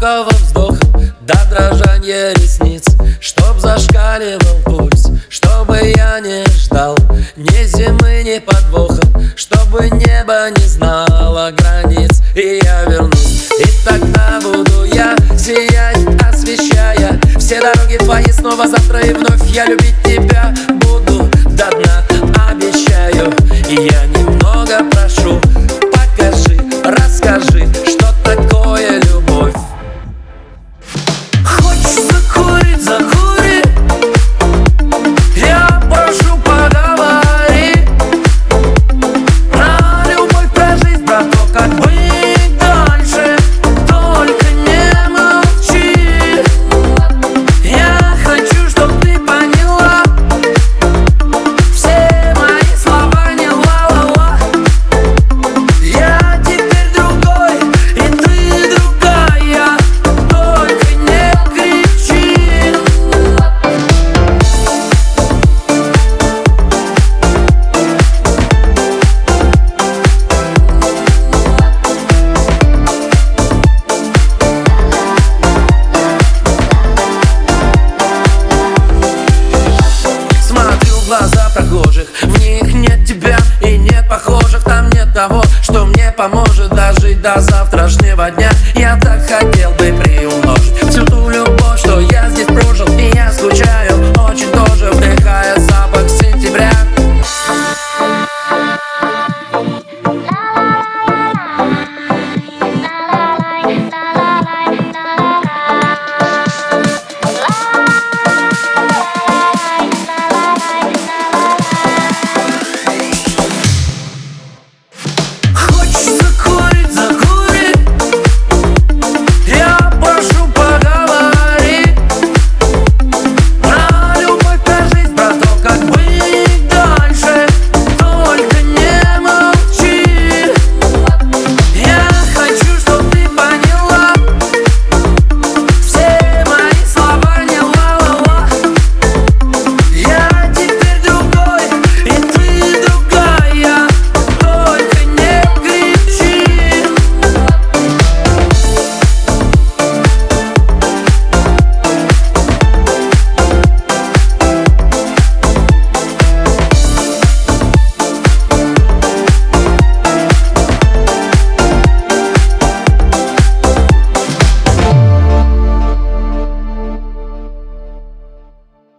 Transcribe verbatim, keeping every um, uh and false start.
глубокого вздоха до дрожания ресниц, чтоб зашкаливал пульс, чтобы я не ждал ни зимы, ни подвоха, чтобы небо не знало границ. И я вернусь, и тогда буду я сиять, освещая все дороги твои снова завтра. И вновь я любить тебя буду до дна, обещаю. И я немного прошу, покажи, расскажи, что такое любовь. Хочешь закурить, закури, я прошу, поговори про любовь, про жизнь, про то, как быть дальше. Только не молчи, я хочу, чтоб ты поняла, все мои слова не ла-ла-ла. Я теперь другой, и ты другая, только не кричи. Смотрю в глаза прохожих, в них нет тебя и нет похожих. Там нет того, что мне поможет дожить до завтра.